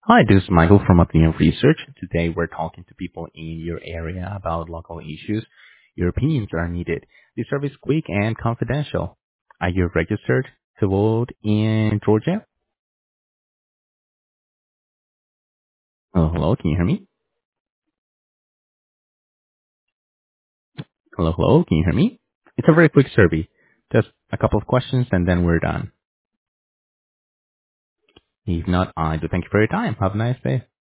Hi, this is Michael from Athenian Research. Today we're talking to people in your area about local issues. Your opinions are needed. This service is quick and confidential. Are you registered to vote in Georgia? Oh, hello, can you hear me? Hello, hello, can you hear me? It's a very quick survey. Just a couple of questions and then we're done. If not, I do thank you for your time. Have a nice day.